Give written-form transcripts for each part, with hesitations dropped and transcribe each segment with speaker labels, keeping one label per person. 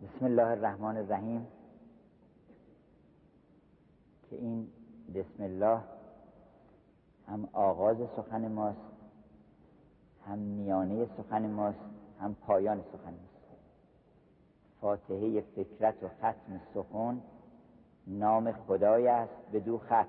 Speaker 1: بسم الله الرحمن الرحیم. که این بسم الله هم آغاز سخن ماست، هم میانه سخن ماست، هم پایان سخن ماست. فاتحه فکرت و ختم سخن نام خدای است بدو ختم.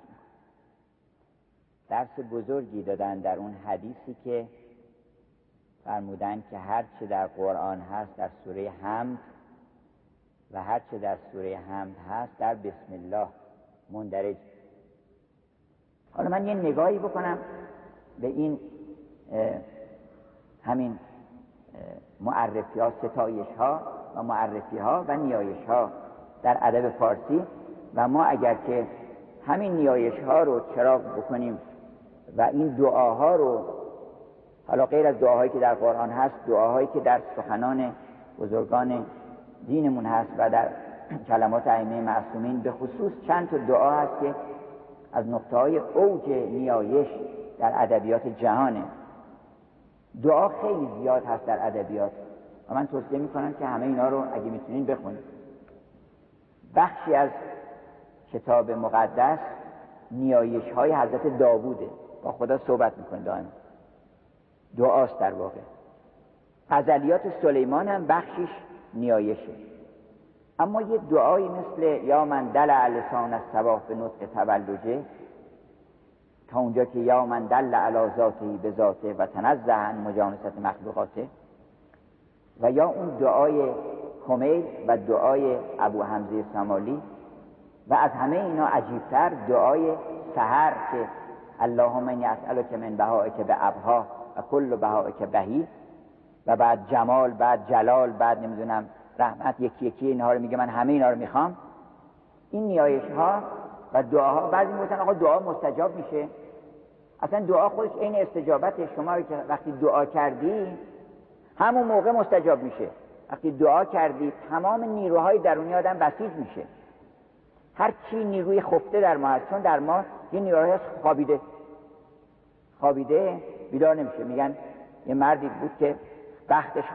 Speaker 1: درس بزرگی دادن در اون حدیثی که فرمودن که هر چه در قرآن هست در سوره حمد و هر چه در سوره حمد هست در بسم الله مندرج. حالا من یه نگاهی بکنم به این همین معرفی ها، ستایش ها و معرفی ها و نیایش ها در ادب فارسی، و ما اگر که همین نیایش ها رو چراغ بکنیم و این دعاها رو، حالا غیر از دعاهایی که در قرآن هست، دعاهایی که در سخنان بزرگان دینمون هست و در کلمات ائمه معصومین، به خصوص چند تا دعا هست که از نقطه‌های اوج نیایش در ادبیات جهانه. دعا خیلی زیاد هست در ادبیات و من توصیه میکنم که همه اینا رو اگه میتونین بخونید. بخشی از کتاب مقدس نیایش های حضرت داووده، با خدا صحبت میکنه دائما، دعاست در واقع. غزلیات سلیمان هم بخشیش نیایشه. اما یه دعایی مثل یا من دل لسان الصباح به نطق تولجه، تا اونجا که یا من دل علی ذاته به ذاته و تنزه عن مجانست مخلوقاته، و یا اون دعای کمیل و دعای ابو حمزه سمالی، و از همه اینا عجیبتر دعای سحر که اللهم انی اسألک من بهائک به ابها و کل بهائک بهی، و بعد جمال، بعد جلال، بعد نمیدونم رحمت، یکی یکی اینها رو میگه. من همه اینا رو میخوام. این نیایش ها و دعاها، بعضی میگن آقا دعا مستجاب میشه. اصلا دعا خودش عین استجابته. شما که وقتی دعا کردی همون موقع مستجاب میشه. وقتی دعا کردی تمام نیروهای درونی آدم بسیج میشه. هر چی نیروی خفته در ما هست، چون در ما یه نیروهای هست خوابیده بیدار نمیشه. میگن یه مردی بود که بختش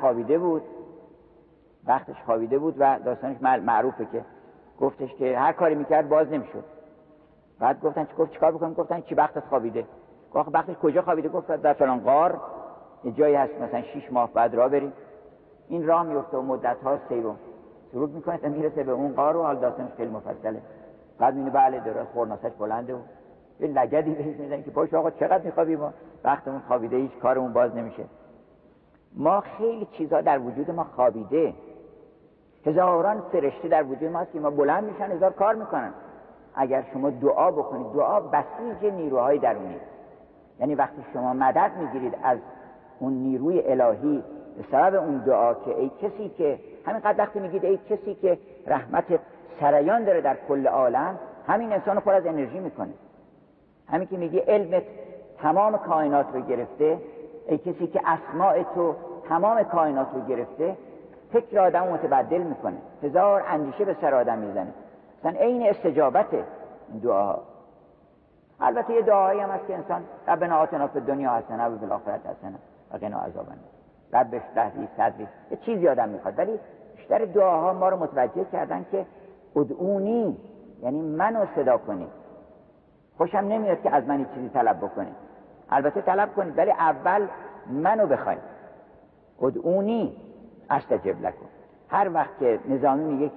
Speaker 1: خوابیده بود و داستانش معروفه که گفتش که هر کاری میکرد باز نمیشد. بعد گفتن چیکار بکنم؟ گفتن چی بختت خوابیده؟ گفت بختش کجا خوابیده؟ گفت در فلان غار یه جایی هست مثلا 6 ماه بعد راه بریم. این راه میفته و مدت‌ها سیر و سرود میکنه تا میرسه به اون غار و حال داستانش خیلی مفصله. بعد میبینه بله داره خورناسش بلنده و یه لگدی بهش میزنه که باشه آقا چقدر میخوابی؟ ما وقتمون خوابیده، هیچ کارمون باز نمیشه. ما خیلی چیزا در وجود ما خوابیده. هزاران فرشته در وجود ما هست که ما بلند میشن هزار کار میکنن. اگر شما دعا بکنید، دعا بسیج نیروهای درونی، یعنی وقتی شما مدد میگیرید از اون نیروی الهی به سبب اون دعا، که ای کسی که همینقدر وقتی میگید ای کسی که رحمت سریان داره در کل عالم، همین انسان پر از انرژی میکنه. همین که میگی علمت تمام کائنات رو گرفته، ای کسی که اسماء تو تمام کائنات رو گرفته، فکر آدم متبدل میکنه، هزار اندیشه به سر آدم میزنه. مثلا عین استجابت این دعاها. البته یه دعایی هم هست که انسان ربنا آتنا فی الدنیا حسنه و فی الاخره حسنه و قنا عذاب النار، رب اشرح لی صدری، یه چیزی آدم میخواد. ولی بیشتر دعاها ما رو متوجه کردن که ادعونی، یعنی منو صدا کنید. خوشم نمیاد که از من چیزی طلب بکنید، البته طلب کنید ولی اول منو بخواید. ادعونی استجب لکم. هر وقت که نظامی میگه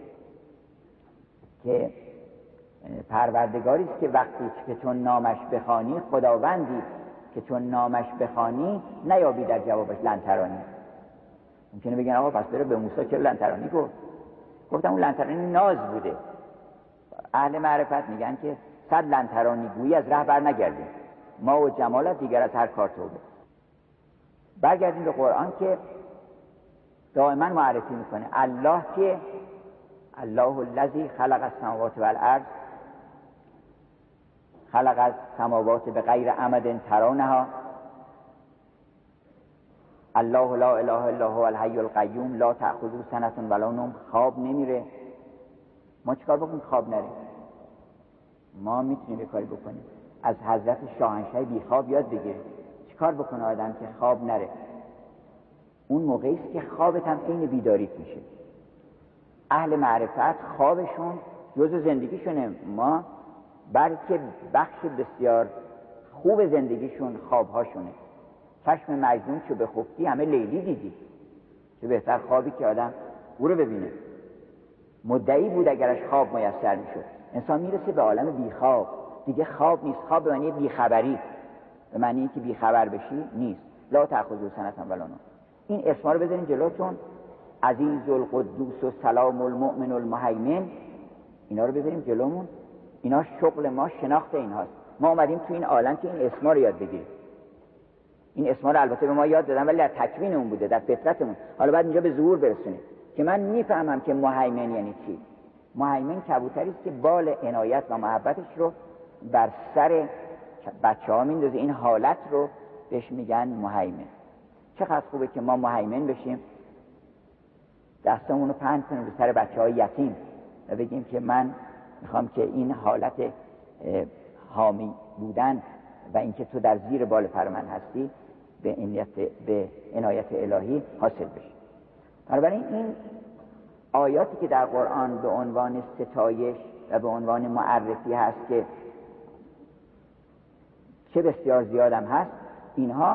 Speaker 1: که پروردگاری است که وقتی که چون نامش بخوانی، خداوندی که چون نامش بخوانی نیابی در جوابش لنترانی. ممکنه بگن آقا پس بره به موسی چرا لنترانی گفتم اون لنترانی ناز بوده. اهل معرفت میگن که 100 لنترانی گویی از ره بر نگردیم، ما و جمالت دیگر از هر کار توبه. برگردیم به قرآن که دائما معرفی میکنه الله که الله الذی خلق السماوات والارض، خلق السماوات بغیر عمد ترونها، الله لا اله الا هو الحی القیوم لا تأخذه سنة ولا نوم. خواب نمیره. ما چیکار بکنیم خواب نره؟ ما میتونیم یه کاری بکنیم، از حضرت شاهنشاه بی خواب یاد بگیریم. چیکار بکنه آدم که خواب نره؟ اون موقعی است که خوابت هم عین بیداریت میشه. اهل معرفت خوابشون جزء زندگیشونه. ما بلکه بخش بسیار خوب زندگیشون خوابهاشونه. چشم مجنون چو بخفتی همه لیلی دیدی. چه بهتر خوابی که آدم او رو ببینه. مدعی بود اگرش خواب میسر میشد. انسان میرسه به عالم بیخواب. دیگه خواب نیست. خواب به معنی بیخبری، به معنی اینکه بیخبر بشی نیست. لا تأخذه سنة ولا نوم. این اسما رو بذارین جلوتون، عزیز القدوس و سلام المؤمن المهیمن، اینا رو بذاریم جلومون. اینا شغل ما، شناخت اینهاست. ما اومدیم تو این عالم که این اسما رو یاد بگیریم. این اسما رو البته به ما یاد دادن ولی در تکوین اون بوده، در فطرتمون. حالا بعد اینجا به ظهور برسونیم که من میفهمم که مهیمن یعنی چی. مهیمن کبوتری است که بال عنایت و محبتش رو بر سر بچه‌ها میندازه. این حالت رو بهش میگن مهیمن. چقدر خوبه که ما مهیمن بشیم، دستمون رو پهن کنیم به سر بچه‌های یتیم و بگیم که من میخوام که این حالت حامی بودن و اینکه تو در زیر بال پر من هستی به عنایت الهی حاصل بشه. بنابراین این آیاتی که در قرآن به عنوان ستایش و به عنوان معرفی هست که چه بسیار زیادم هست، اینها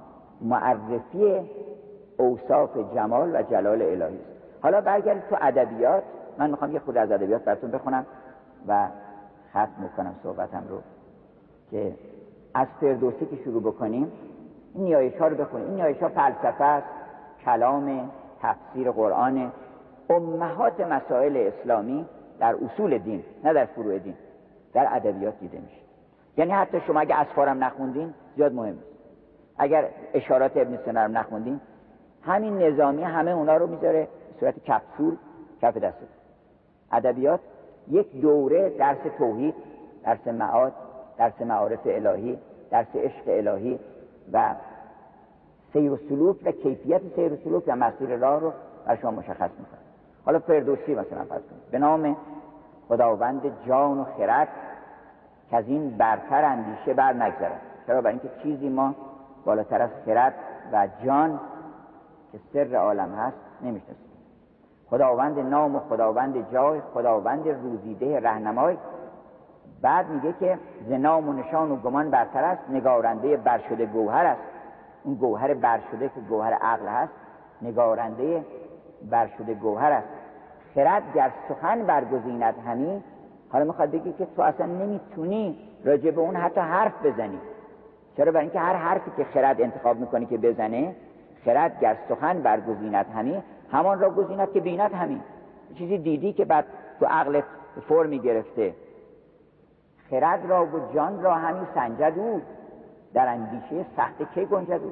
Speaker 1: معرفی اوصاف جمال و جلال الهی است. حالا برگردید تو ادبیات. من میخوام یه خود از ادبیات براتون بخونم و ختم میکنم صحبتم رو، که از فردوسی که شروع بکنیم این نیایش ها رو بخونیم. این نیایش ها فلسفه است، کلام، تفسیر قرآن، امهات مسائل اسلامی در اصول دین، نه در فروع دین، در ادبیات دیده میشه. یعنی حتی شما اگه اسفارم نخوندین زیاد مهم نیست. اگر اشارات ابن سینا رو نخوندین، همین نظامی همه اونا رو میذاره به صورت کپسول کف دسته. ادبیات یک دوره درس توحید، درس معاد، درس معارف الهی، درس عشق الهی و سیر و سلوک و کیفیت سیر و سلوک و مسیر راه رو بر شما مشخص میکنه. حالا فردوسی مثلا فرض کنید: به نام خداوند جان و خرد که از این برتر اندیشه بر نگذرد. چرا؟ برای اینکه چیزی ما بالاتر از خرد و جان که سر عالم هست نمیشناسیم. خداوند نام و خداوند جای، خداوند روزیده رهنمای. بعد میگه که ز نام و نشان و گمان برتر است، نگارنده برشده گوهر است. اون گوهر برشده که گوهر عقل هست، نگارنده برشده گوهر است. خرد گر سخن برگزیند همی. حالا میخواد بگه که تو اصلا نمیتونی راجع به اون حتی حرف بزنی. چرا؟ برای اینکه هر حرفی که خرد انتخاب میکنه که بزنه، خرد گر سخن برگزیند همی، همان را گزیند که بیند همی. چیزی دیدی که بعد تو عقلت فرمی گرفته. خرد را و جان را همی سنجد او، در اندیشه سخت کی گنجد او.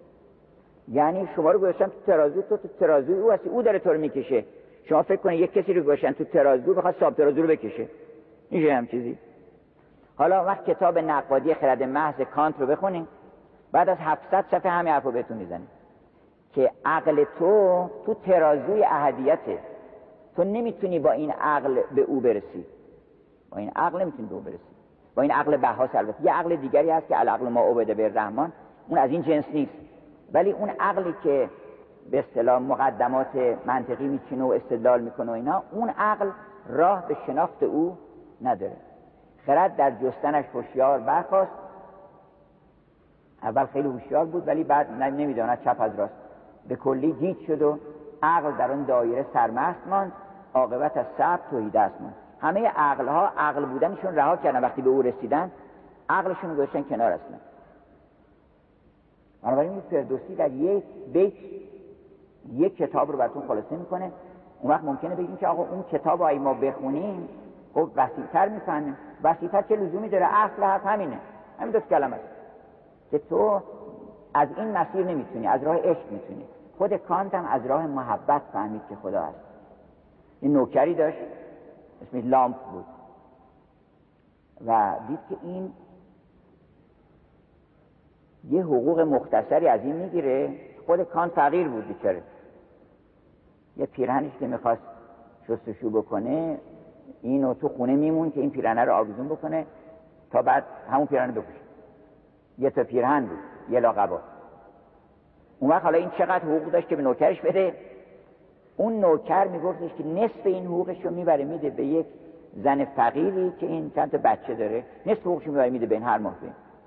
Speaker 1: یعنی شما رو گذاشتن تو ترازو، تو ترازوی او هستی، او داره تو رو میکشه. شما فکر کنید یک کسی رو گذاشتن تو ترازو بخواد صاحب ترازو رو بکشه، میشه هم چیزی؟ حالا وقت کتاب نقادی خرد محض کانت رو بخونین، بعد از 700 صفحه همین حرفو بهتون میزنه که عقل تو ترازوی احدیته. تو نمیتونی با این عقل به او برسی. با این عقل نمیتونی به او برسی. با این عقل بحاس البته. یه عقل دیگری هست که العقل ما عبد بالرحمن، اون از این جنس نیست. ولی اون عقلی که به اصطلاح مقدمات منطقی میچینه و استدلال میکنه و اینا، اون عقل راه به شناخت او نداره. خرد در جستنش هوشیار برخاست. اول خیلی هوشیار بود ولی بعد نمیداند چپ از راست. به کلی گیج شد و عقل در اون دایره سرمست ماند. عاقبت از صبر تهیده است ماند. همه عقلها عقل بودنشون رها کردن، وقتی به او رسیدن عقلشون گذاشتن کنار اصلا. بنابراین این فردوسی در یک بیت یک کتاب رو براتون خلاصه میکنه. اون وقت ممکنه بگیم که آقا اون کتاب رو ما بخونیم خب وسیع‌تر میفهمیم. وسیع‌تر چه لزومی داره؟ اصل حرف همینه، همین دو کلمه است که تو از این مسیر نمیتونی، از راه عشق میتونی. خود کانت هم از راه محبت فهمید که خدا هست. این نوکری داشت اسمش لامپ بود و دید که این یه حقوق مختصری از این میگیره. خود کانت فقیر بود بیچاره، یه پیرهنش که میخواست شستشو بکنه اینو تو خونه میمون که این پیرهنه رو آویزون بکنه تا بعد همون پیرهنه بپوشه. یه تا پیرهن بود، یه لاقبا. اون وقت حالا این چقدر حقوق داشت که به نوکرش بده؟ اون نوکر میگفتش که نصف این حقوقش رو میبره میده به یک زن فقیری که این چند تا بچه داره، نصف حقوقش رو میبره میده به این هر ماه.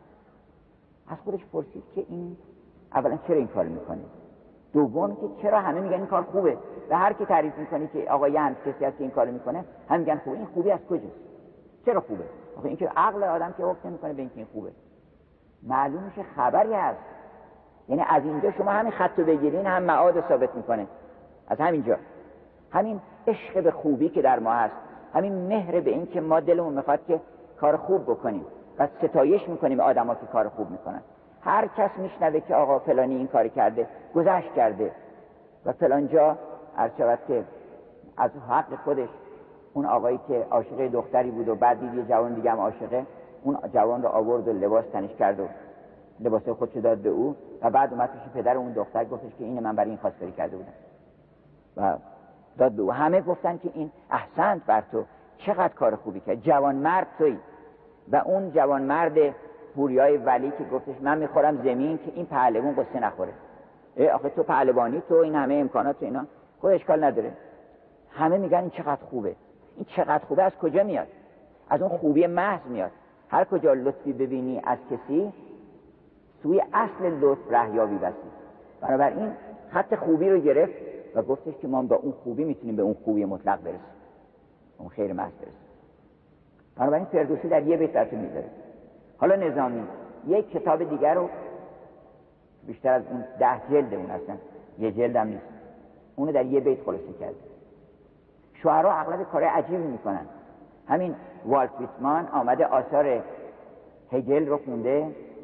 Speaker 1: از خودش پرسید که این اولا چرا این کار میکنه، دوم که چرا همه میگن این کار خوبه و هر کی تعریف میکنه که آقا یه کسی هست که این کارو میکنه هم میگن خوبه. این خوبی از کجاست؟ چرا خوبه؟ آخه این که عقل آدم که حکم میکنه به اینکه این خوبه. معلوم میشه خبری هست. یعنی از اینجا شما همین خط رو بگیرین هم معاد ثابت میکنه. از همینجا همین عشق به خوبی که در ما هست، همین مهر به این که ما دلمون میخواد که کار خوب بکنیم و ستایش میکنیم آدما که کار خوب میکنن. هر کس میشنوه که آقا فلانی این کار کرده، گذشت کرده و فلان جا عرض شود که از حق خودش اون آقایی که عاشق دختری بود و بعد دید یه جوان دیگه هم عاشقه، اون جوان رو آورد و لباس تنش کرد و لباس خودش داد به او و بعد اومد پیش پدر اون دختر گفتش که اینه من برای این خواستگاری کرده بودم و داد به او. همه گفتن که این احسنت بر تو، چقدر کار خوبی کرد، جوان مرد تویی. و اون جوان مرد پوریای ولی که گفتش من میخورم زمین که این پهلوان قصه نخوره. آخه تو پهلوانی، تو این همه امکانات تو اینا، خود اشکال نداره. همه میگن این چقدر خوبه. این چقدر خوبه از کجا میاد؟ از اون خوبی محض میاد. هر کجا لطفی ببینی از کسی، سوی اصل لطف رهیابی بسی. بنابراین خط خوبی رو گرفت و گفتش که ما با اون خوبی میتونیم به اون خوبی مطلق برسیم، اون خیر محض برسیم. بنابراین فردوسی در یه بیت براتون میذاره. حالا نظامی یک کتاب دیگر رو بیشتر از اون 10 جلد اون هستن، یه جلد هم نیست، اونو در یه بیت خلاصه کرده. شعرا اغلب کار عجیبی میکنن. همین والت ویتمان آمده آثار هگل رو خونده،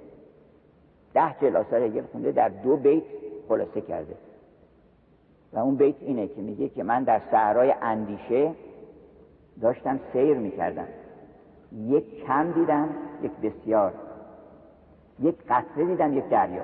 Speaker 1: 10 جلد آثار هگل خونده، در 2 بیت خلاصه کرده. و اون بیت اینه که میگه که من در صحرای اندیشه داشتم سیر میکردم، یک کم دیدم یک بسیار، یک قطره دیدم یک دریا.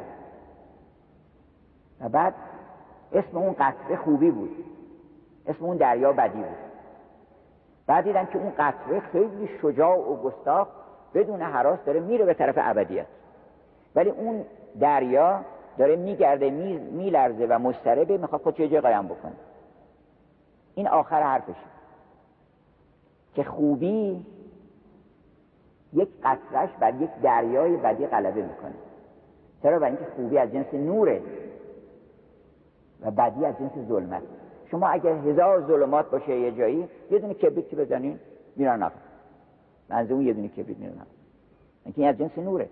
Speaker 1: و بعد اسم اون قطره خوبی بود، اسم اون دریا بدی بود. بعد دیدم که اون قطره خیلی شجاع و گستاخ بدون هراس داره میره به طرف ابدیت، ولی اون دریا داره میگرده میلرزه و مضطربه، میخواد خودش یه جای قایم بکنه. این آخر حرفشه که خوبی یک قطرهش بر یک دریای بدی غلبه میکنه. چرا؟ برای اینکه خوبی از جنس نوره و بدی از جنس ظلمت. شما اگر 1000 ظلمات باشه یه جایی، یه دونه کبریت بزنین میرن آخر، منظور اون یه دونه کبریت میرن آخر، اینکه این از جنس نوره.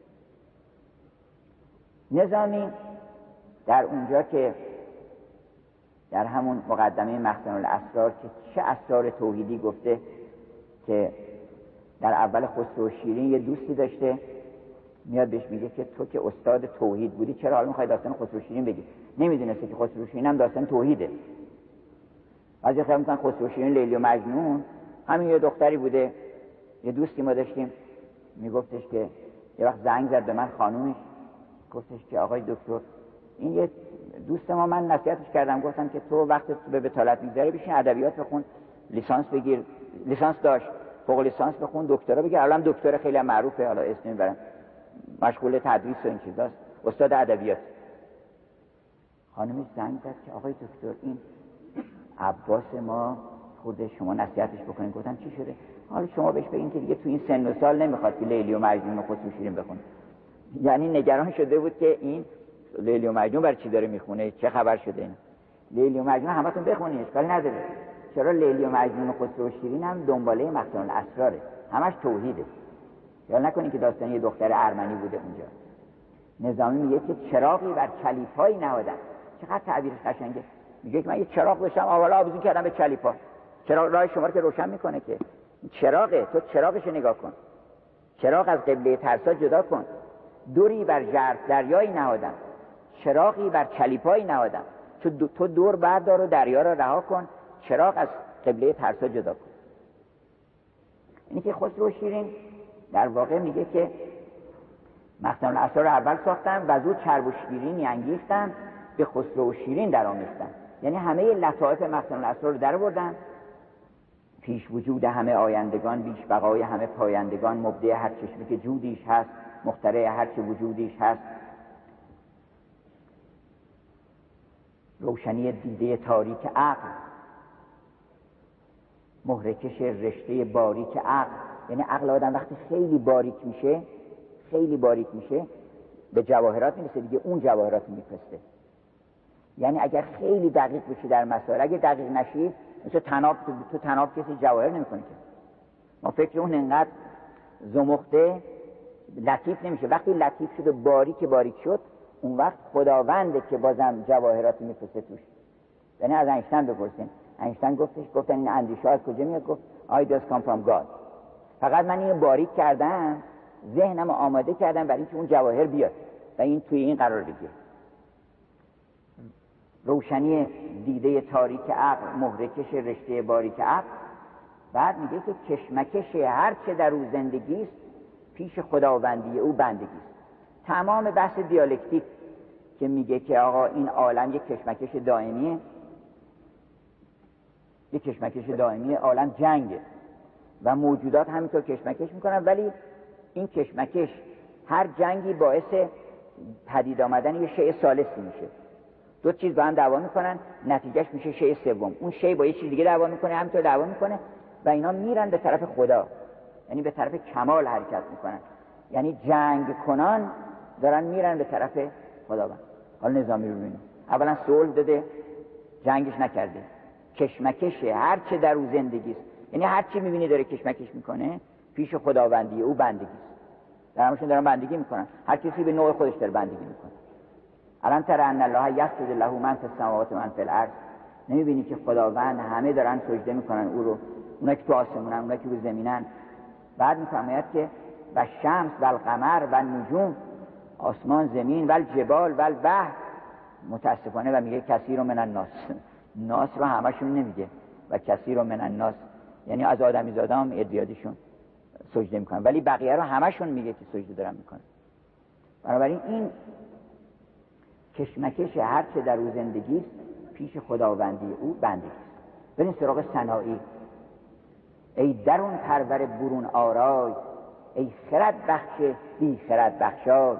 Speaker 1: نظامی در اونجا که در همون مقدمه مخزن الاسرار که چه اسرار توحیدی گفته، که در اول خسرو و شیرین یه دوستی داشته، میاد بهش میگه که تو که استاد توحید بودی چرا حالا میخوای داستان خسرو و شیرین بگی؟ نمیدونسته که خسرو و شیرین هم داستان توحیده. بعضی خیلی میگن خسرو و شیرین لیلی و مجنون همین یه دختری بوده. یه دوستی ما داشتیم میگفتش که یه وقت زنگ زد به من خانومش، گفتش که آقای دکتر این یه دوست ما، من نصیحتش کردم، گفتم که تو وقت به بطالت میگذره بشین ادبیات بخون، لیسانس بگیر، لیسانس داشت، فوق لیسانس بخون، دکترا بگیر، الان دکتر خیلی معروفه، حالا اسم میبرم، مشغول تدریس و این چیزاست، استاد ادبیات. خانمش زنگ زد که آقای دکتر این عباس ما خود شما نصیحتش بکنین. گفتم چی شده؟ حالا شما بهش بگین که دیگه تو این سن و سال نمیخواد که لیلی و مجنون و خسرو و شیرین بخونه. یعنی نگران شده بود که این لیلی و مجنون برای چی داره میخونه، چه خبر شده این. لیلی و مجنون همتون بخونین، اشکال نداره. چرا لیلی و مجنون و خسرو و شیرین هم دنباله مخزن الاسراره، همش توحیده. یا نکنین که داستان یه دختر ارمنی بوده اونجا. نظامی میگه که چراغی بر چلیپایی نهادن. چقدر تعبیرش قشنگه. میگه که من یه چراغ داشتم، حالا آویزون کردم به چلیپا. چراغ راه شما رو که روشن میکنه، که چراغه، تو چراغش نگاه کن. چراغ از قبله ترسا جدا کن. دوری بر ژرف دریایی نهادم، چراغی بر چلیپایی نهادم. تو دور بردار و دریا را رها کن، چراغ از قبله ترسا جدا کن. اینی که خسرو و شیرین در واقع میگه که مخزن الاسرار اول ساختم و زود چرب و شیرینی انگیختم، به خسرو و شیرین در آمیختم. یعنی همه لطائف مخزن الاسرار رو در بردن. پیش وجود همه آیندگان، بیش بقای همه پایندگان، مبدع هر چشمه که جودیش هست، مخترع هر چه وجودیش هست. روشنی دیده تاریک عقل، مهرکش رشته باریک عقل. یعنی عقل آدم وقتی خیلی باریک میشه به جواهرات میرسه دیگه، اون جواهرات میفرسته. یعنی اگر خیلی دقیق بشی در مسائل، اگه دقیق نشی مثل تو تناب کسی جواهر نمیکنه که. ما فکر اون انقدر زمخته لطیف نمیشه. وقتی لطیف شد و باریک شد، اون وقت خداونده که بازم جواهرات میفرسته توش. یعنی از اینشتین بپرسین، اینشتین گفتن این اندیشه از کجا میاد؟ گفت ideas come from God. فقط من اینو باریک کردم، ذهنم آماده کردم برای اینکه اون جواهر بیاد و این توی این قرار بگیره. روشنی دیده تاریک عقل، مهرکش رشته باریک عقل. بعد میگه که کشمکش هر چه در او زندگی است پیش خداوندی او بندگی است. تمام بحث دیالکتیک که میگه که آقا این عالم یک کشمکش دائمیه، عالم جنگه و موجودات همینطور کشمکش میکنن، ولی این کشمکش هر جنگی باعث پدید آمدن یه شیء ثالثی میشه. دو چیز با هم دعوا میکنن، نتیجهش میشه شیء سوم. اون شیء با یه چیز دیگه دعوا میکنه، همینطور دعوا میکنه و اینا میرن به طرف خدا، یعنی به طرف کمال حرکت میکنن. یعنی جنگ کنان دارن میرن به طرف خداوند. حالا نظامی رو ببینیم، اولا صلح داده، جنگش نکرده. کشمکش هر چه در او زندگی است، یعنی هر چی میبینی داره کشمکش میکنه پیش خداوندی او بندگی است. در همشون دارن بندگی میکنن، هر کسی به نوع خودش داره بندگی میکنه. الان ترى ان الله یسجد له من فی السماوات و من فی الارض. نمیبینی که خداوند همه دارن سجده میکنن او رو، اونایی که تو آسمونن، اونایی که رو زمینن. بعد میفرماید که و شمس و القمر و نجوم، آسمان، زمین و الجبال و البحر. متاسفانه و میگه کثیر من الناس، ناس رو همشون نمیگه و کثیر من الناس، یعنی از آدمی زاده هم ادیادشون سجده میکنن، ولی بقیه رو همشون میگه که سجده دارن میکنن. بنابراین این کشمکش هر چه در او زندگی است پیش خداوندی او بندگی است. بریم سراغ سنایی. ای درون پرور برون آرای، ای خرد بخش بی خرد بخشای.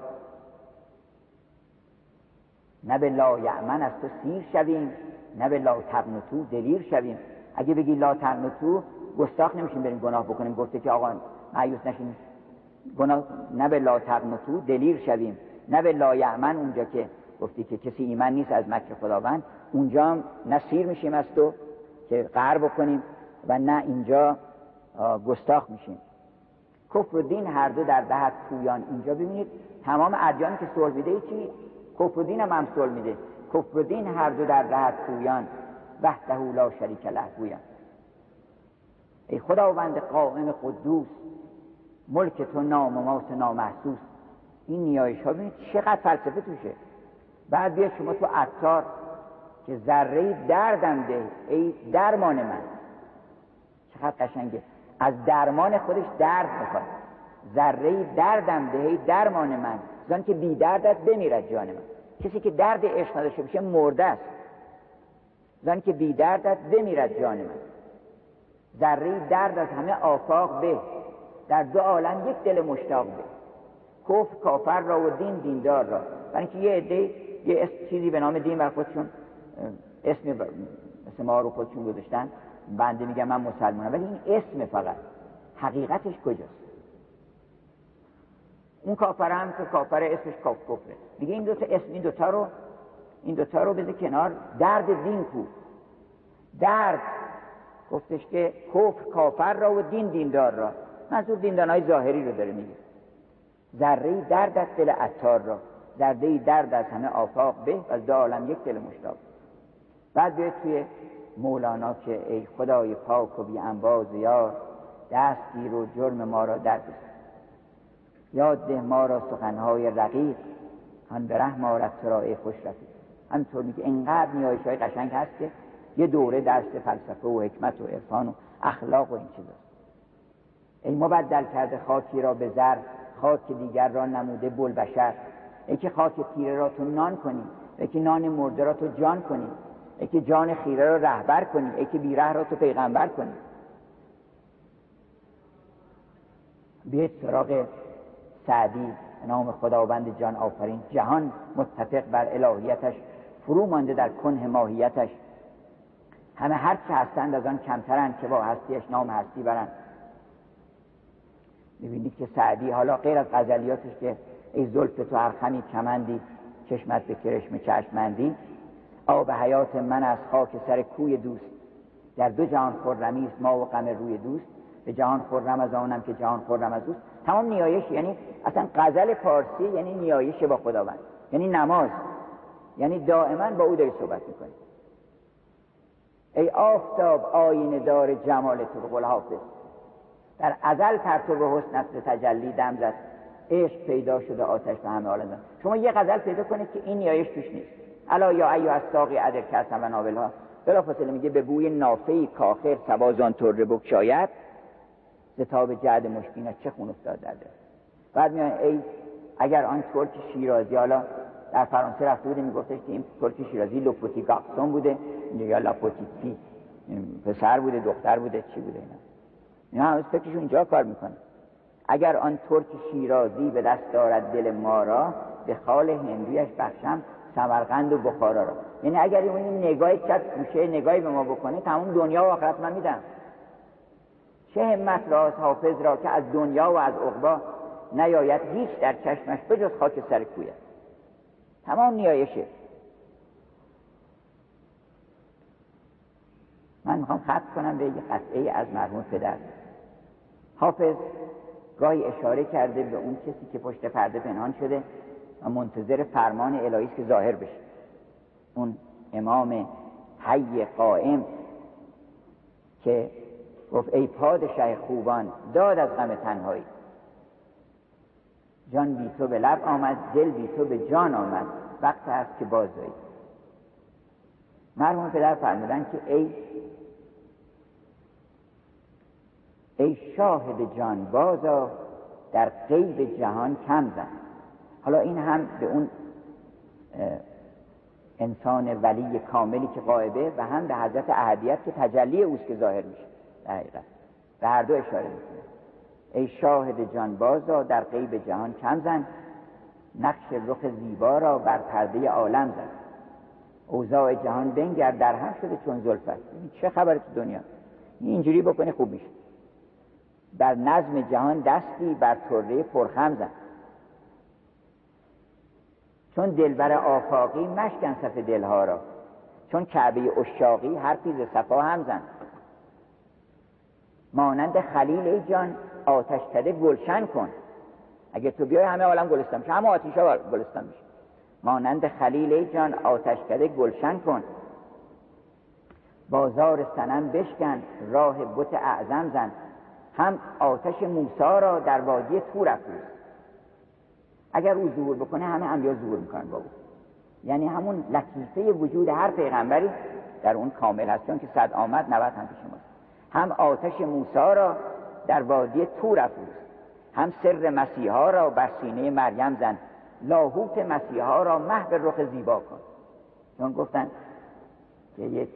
Speaker 1: نه به لا یأمن از تو سیر شویم، نه به لا تقنطوا دلیر شویم. اگه بگی لا تقنطوا گستاخ نمیشیم بریم گناه بکنیم. گفته که آقا مایوس نشین گناه، نه به لا تقنطوا دلیر شویم، نه به لا یأمن اونجا که گفتی که کسی ایمن نیست از مکر خداوند، اونجا هم نه سیر میشیم از تو که قهر بکنیم و نه اینجا گستاخ میشیم. کفر و دین هر دو در دهت پویان. اینجا ببینید تمام ادیانی که صلح میده چی؟ کفر و دین هم صلح میده. کفر و دین هر دو در دهت پویان، وحده لا شریک له پویان. ای خداوند قائم قدوس، ملک تو نام و ماست نامحسوس. این نیایش ها ببینید چقدر فلسفه توشه. بعد بیاد شما تو عطار که ذره دردم ده ای درمان من، چقدر قشنگه. از درمان خودش درد میخواد. ذره دردم ده ای درمان من، زن که بی دردت بمیرد جان من. کسی که درد عشق نداشته باشه مرده است. زن که بی دردت بمیرد جان من. ذره درد از همه آفاق به، در دو عالم یک دل مشتاق به. کفر کافر را و دین دیندار را. برای اینکه یه عده یه چیزی به نام دین بر خودشون اسم مثل ما رو خودشون گذاشتن، بنده میگم من مسلمانم، ولی این اسم فقط، حقیقتش کجاست؟ اون کافر هم که کافر اسمش کفره. میگه این دوتا اسم، این دوتا رو بذار کنار. درد دین کو؟ درد گفتش که کفر کافر را و دین دیندار را. منظور دیندانای ظاهری رو داره میگه. ذره درد از دل عطار را، ذره درد از همه آفاق به، و از دو عالم یک دل مشتاق. بعد بیاید توی مولانا که ای خدای پاک و بی انباز یار، دست گیر و جرم ما را در بسر. یاد ده ما را سخنهای رقیق، هم به رحم آرد تو را ای خوش رفیق. همینطور میگه اینقدر نیایش‌های قشنگ هست که یه دوره درس فلسفه و حکمت و عرفان و اخلاق و این چیزاست. ای مبدل کرده خاکی را به زر، خاک دیگر را نموده بوالبشر. ای که خاک تیره را تو نان کنی، ای که نان مرده را تو جان کنی، ای که جان خیره را رهبر کنی، ای که بیره را تو پیغمبر کنی. بیاید سراغ سعدی. نام خداوند جان آفرین، جهان متفق بر الهیتش فرو مانده در کنه ماهیتش. همه هر چه هستند از آن کمترند که با هستیش نام هستی برند. می‌بینید که سعدی حالا غیر از غزلیاتش که ای زلف تو هر خمی کمندی، چشمت به کرشم چشمندی، آب حیات من از خاک سر کوی دوست، در دو جهان خرمی است ما و غم روی دوست، به جهان خرم از آنم که جهان خرم از دوست. تمام نیایش، یعنی اصلا غزل پارسی یعنی نیایش با خداوند، یعنی نماز، یعنی دائما با او داری صحبت میکنی. ای آفتاب آینه دار جمال تو، به قول حافظ در ازل پرتو حسنت به تجلی دم زد، عشق پیدا شده آتش به همه عالم زد. شما یه غزل پیدا کنید که این نیایش توش نیست. الا یا ایها الساقی ادر کاسا و ناولها، بلافاصله میگه به بوی نافه‌ای کاخر سوازان طره بگشاید، ز تاب جعد مشکینش چه خون افتاد در دل. بعد میگن ای اگر آن ترک شیرازی، حالا در فرانسه رفته بوده میگفتش که این ترک شیرازی لوپوتی گاکسون بوده یا لاپوتیتی، پسر بوده دختر بوده چی بوده، اینا هنوز فکرشون اینجا کار میکنه. اگر آن ترک شیرازی به دست دارد دل ما را، به خال هندویش بخشم سمرقند و بخارا را. یعنی اگر این نگاهی چت گوشه نگاهی به ما بکنه، تمام دنیا و آخرت من میدم. چه همت راست حافظ را که از دنیا و از عقبا، نیاید هیچ در چشمش بجز خاک سر کویت. تمام نیایشه. من میخوام ختم کنم به یک قطعه از مرحوم پدر. حافظ گاهی اشاره کرده به اون کسی که پشت پرده پنهان شده و منتظر فرمان الهی است که ظاهر بشه. اون امام حی قائم که گفت ای پادشه خوبان داد از غم تنهایی، جان بی تو به لب آمد دل بی تو به جان آمد، وقت هست که بازایی. مرحوم پدر فرمودن که ای شاهد جان بازا در غیب جهان کم زن. حالا این هم به اون انسان ولی کاملی که غایبه و هم به حضرت احدیت که تجلی اوست که ظاهر میشه. در حقیقت به هر دو اشاره میکنه. ای شاهد جان بازا در غیب جهان کم زن، نقش رخ زیبا را بر پرده عالم زن. اوضاع جهان بنگر در هم شده چون زلفت. چه خبره تو دنیا؟ اینجوری بکنی خوب میشه. در نظم جهان دستی بر طره پرخم زن، چون دلبر آفاقی مشکن صف دلها را، چون کعبه عشاقی حرفی ز صفا هم زن. مانند خلیل ای جان آتش کده گلشن کن. اگه تو بیای همه عالم گلستان میشه، همه آتیشا گلستان میشه. مانند خلیل ای جان آتش کده گلشن کن، بازار صنم بشکن راه بت اعظم زن. هم آتش موسی را در وادی طور افروز. اگر او ظهور بکنه همه انبیا ظهور میکنن با او. یعنی همون لطیفه وجود هر پیغمبری در اون کامل هست، چون که 100 آمد 90 هم پیش ماست. هم آتش موسی را در وادی طور افروز، هم سر مسیحا را بر سینه مریم زن. لاهوت مسیحا را محو رخ زیبا کن. چون گفتن که یک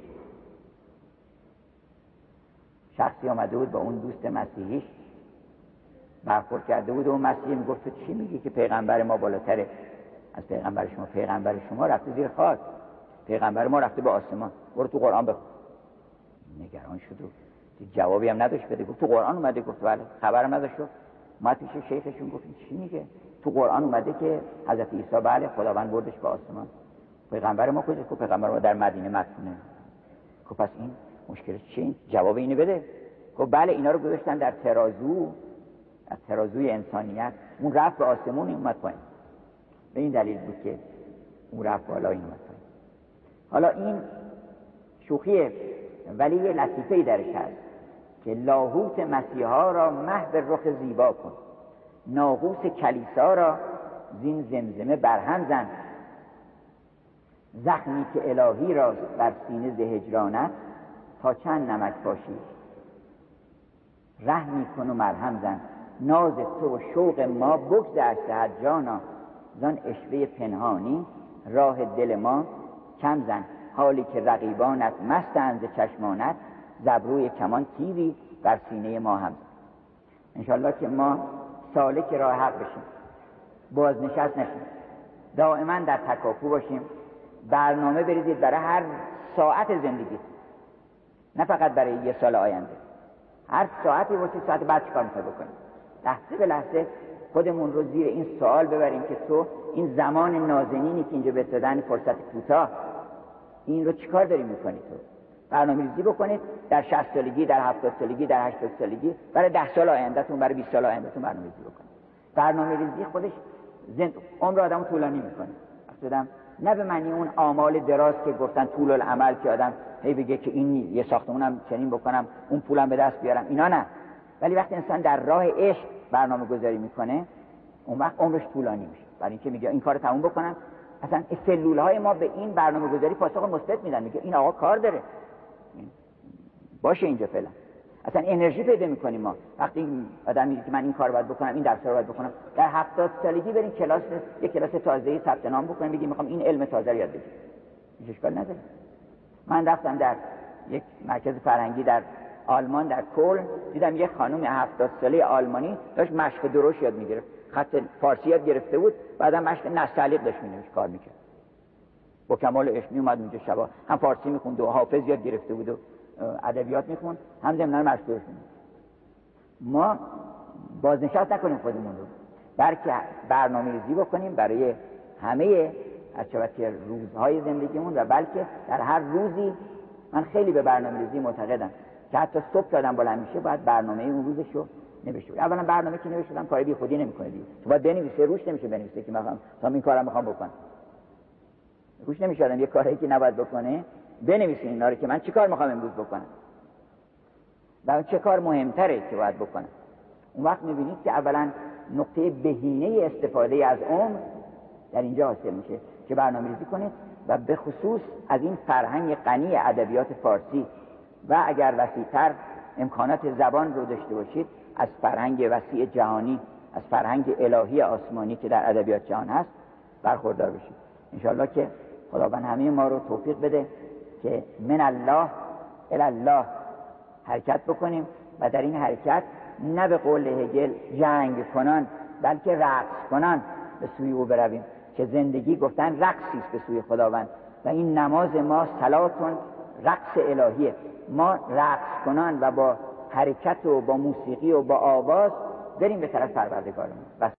Speaker 1: شخصی آمده بود با اون دوست مسیحیش برخورد کرده بود و اون مسیحی میگفت تو چی میگی که پیغمبر ما بالاتره از پیغمبر شما؟ پیغمبر شما رفته زیر خاک، پیغمبر ما رفته به آسمان. برو تو قرآن بخون. نگران شد و جوابی هم نداشت بده. گفت تو قرآن اومده؟ گفت بله. خبرم نداشت. ما پیش شیخشون گفتیم چی میگه؟ تو قرآن اومده که حضرت عیسی بله خداوند بردش به آسمان. پیغمبر ما کجاست؟ گفت پیغمبر ما در مدینه مدفونه. گفت پس این مشکلش چیه؟ جواب اینو بده. گفت بله اینا رو گذاشتن در ترازوی انسانیت، اون رفت به آسمون این اومد پایین. به این دلیل بود که اون رفت بالا این اومد پایین. حالا این شوخیه ولی یه لطیفه‌ای درش هست که لاهوت مسیحا را محو رخ زیبا کن، ناقوس کلیسا را زین زمزمه برهم زن. زخمی که الهی راست بر سینه ز هجرانت، تا چند نمک باشی رحمی کن و مرهم زن. ناز تو و شوق ما بگذشت حد جانا، زان عشوه پنهانی راه دل ما کم زن. حالی که رقیبانت مستند ز چشمانت، زبروی کمان تیری بر سینه ما هم زن. انشالله که ما سالک راه حق بشیم، بازنشست نشیم، دائما در تکاپو باشیم، برنامه بریزید برای هر ساعت زندگی، نه فقط برای یه سال آینده. هر ساعتی واسه ساعت بعد چیکار می‌خوای بکنی؟ لحظه به لحظه خودمون رو زیر این سوال ببریم که تو این زمان نازنینی که اینجا بهت دادن، فرصت کوتاه، این رو چیکار داری می‌کنی؟ تو برنامه‌ریزی بکنید در 60 سالگی، در 70 سالگی، در 80 سالگی، برای 10 سال آیندهتون، برای 20 سال آیندهتون برنامه‌ریزی بکنید. برنامه‌ریزی خودش عمر آدمو طولانی می‌کنه. اصلا نه به معنی اون آمال دراز که گفتن طول العمل که آدم هی بگه که این یه ساختمونم چنین بکنم، اون پولم به دست بیارم، اینا نه. ولی وقتی انسان در راه عشق برنامه‌گذاری میکنه، اون وقت عمرش طولانی میشه. برای اینکه میگه این کارو تموم بکنم. اصلا سلول‌های ما به این برنامه‌گذاری پاسخ مثبت میدن، میگه این آقا کار داره، باشه اینجا فعلا. اصلا انرژی پیدا میکنیم ما وقتی آدم میگه که من این کارو باید بکنم، این درس رو باید بکنم. در 70 سالگی بریم یک کلاس تازه‌ای ثبت نام بکنیم، بگیم میخوام این علم تازه رو یاد بگیرم، هیچ اشکال نداره. من رفتم در یک مرکز فرهنگی در آلمان، در کلن، دیدم یه خانم 70 ساله آلمانی داشت مشق دروش یاد میگرفت، خط فارسی یاد گرفته بود، بعدم مشق نستعلیق داشت مینوشت، کار میکرد. با کمال عشق میومد اونجا شبا هم فارسی میخوند و حافظ یاد گرفته بود و ادبیات میخوند، هم ضمن مشق دروش می‌خوند. ما بازنشست نکنیم خودمون رو، بلکه برنامه‌ریزی بکنیم برای همه از روزهای زندگیمون، و بلکه در هر روزی. من خیلی به برنامه‌ریزی معتقدم که حتی صبح که آدم بلند میشه باید برنامه اون روزش رو نوشته باشه. اولا برنامه که نوشته آدم کار بی خودی نمی‌کنه دیگه، تو باید بنویسه، روش نمیشه بنویسه که مثلا این کارو می‌خوام بکنم، روش نمیشه آدم یه کاری که نباید بکنه بنویسه اینا رو که من چیکار می‌خوام امروز بکنم و چه کار مهم‌تره که باید بکنم. اون وقت می‌بینید که اولا نقطه بهینه استفاده از عمر در اینجا حاصل میشه که برنامه‌ریزی کنید و به خصوص از این فرهنگ غنی ادبیات فارسی و اگر وسیع‌تر امکانات زبان رو داشته باشید، از فرهنگ وسیع جهانی، از فرهنگ الهی آسمانی که در ادبیات جهان هست برخوردار بشید. انشاءالله که خداوند همه ما رو توفیق بده که من الله الی الله حرکت بکنیم و در این حرکت نه به قول هگل جنگ کنان بلکه رقص کنان به سوی او برویم، که زندگی گفتن رقصی است به سوی خداوند و این نماز ما صلاتون رقص الهیه. ما رقص کنان و با حرکت و با موسیقی و با آواز بریم به طرف پروردگارمون.